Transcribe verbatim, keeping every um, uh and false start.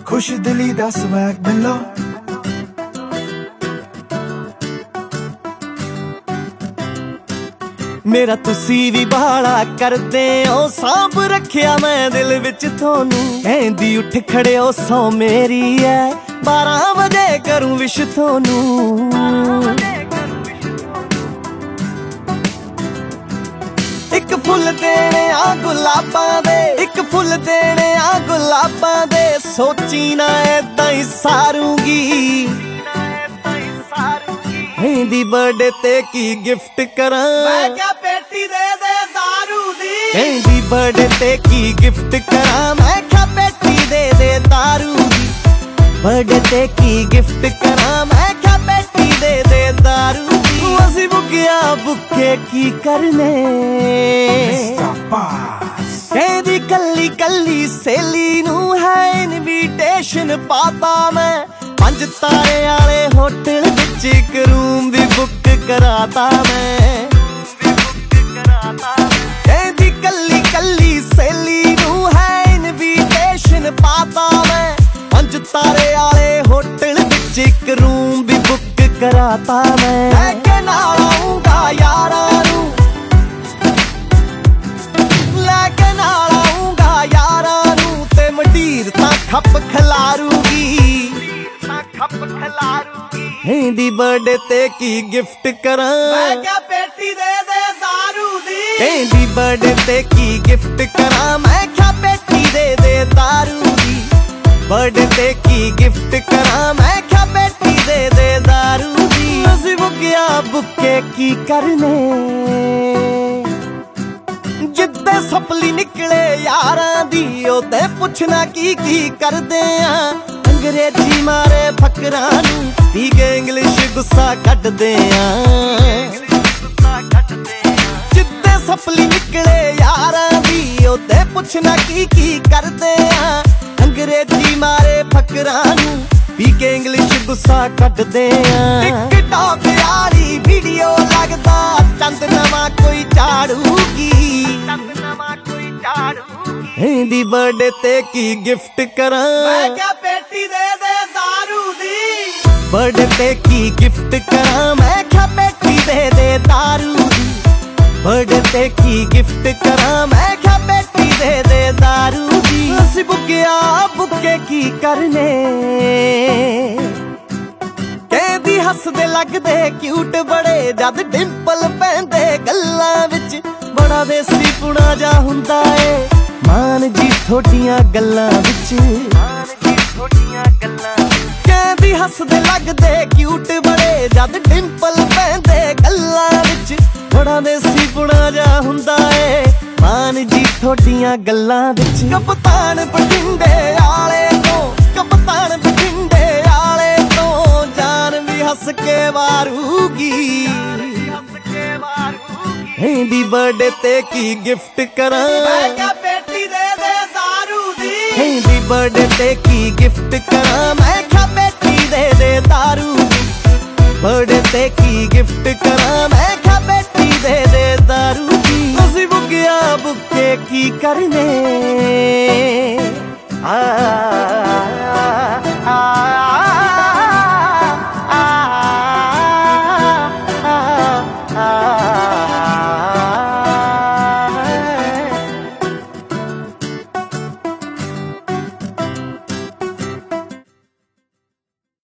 खुश दिली दा स्वैग मिलो मेरा तुसी भी बाला करदे ओ सांभ रखिया मैं दिल विच थोनू कहंदी उठ खड़े ओ सौ मेरी है बारह बजे करूं विश थोनू एक फुल देने आ गुलाबां दे एक फुल देने आ गुलाबां दे सोची ना ऐदां ही सारूंगी मेरी बर्थडे ते की गिफ्ट करां मैं क्या पेटी दे दे दारू दी मेरी बर्थडे ते की गिफ्ट करां मैं क्या पेटी दे दे दारू दी बर्थडे ते की गिफ्ट करां मैं क्या पेटी दे दे दारू दी असी बुकिया बुके की करने कहदी कल्ली कल्ली सहेली नू है इनविटेशन पाता मैं पंज तारे आले होटल विच एक रूम भी बुक कराता मैं कहदी कल्ली कल्ली सहेली नू है इनविटेशन पाता मैं पंज तारे आले होटल विच एक रूम भी बुक कराता मैं लेके नाल आऊंगा यारां नू लेके नाल आऊंगा यारां नू ते मंडीर तां खप खिलारूगी मेरी बर्थडे ते की गिफ्ट करां मैं क्या पेटी दे दे दारू दी मेरी बर्थडे ते की गिफ्ट करां मैं क्या पेटी दे दे दारू दी बर्थडे ते की गिफ्ट करां मैं क्या पेटी दे दे दारू दी असी बुकिया बुके की करने जिद्दे सपली निकले यारां दी ओते पुछना की की करदे आ अंग्रेजी मारे फकरां नू पी के इंग्लिश गुस्सा कटदे आ जिद्दे सपली निकले यारां दी ओते पुछना की की करदे आ अंग्रेजी मारे फकरां नू पी के इंग्लिश गुस्सा कटदे आ टिकटॉक यारी वीडियो लगदा चंद नवा कोई झाड़ूगी चंद नवा कोई झाड़ूगी मेरी बर्थडे ते की गिफ्ट करां मैं क्या पेटी दे दे दारू दी बर्थडे ते की गिफ्ट करां मैं क्या पेटी दे दे दारू दी बर्थडे ते की गिफ्ट करां मैं क्या पेटी दे दे दारू दी असी बुकिया बुके की करने कहदी हसदे लगदे क्यूट बड़े जद डिंपल पैंदे गल्लां विच बड़ा देसी पुणा जा हुंदा ए मान जी थोड़ियां गल्लां विच कहदी हसदे लगदे क्यूट बड़े जद डिंपल पैंदे गल्लां विच बड़ा देसी पुणा जा हुंदा ए मान जी थोड़ियां गल्लां विच कप्तान बठिंडे आले तो कप्तान बठिंडे आले तो जान भी हस के वारूगी मेरी बर्थडे ते की गिफ्ट करां मैं क्या पेटी दे दे दारू दी मेरी बर्थडे ते की गिफ्ट करां मैं क्या पेटी दे दे दारू दी बर्थडे ते की गिफ्ट करां मैं क्या पेटी दे दे दारू दी असी बुकिया बुके की करने।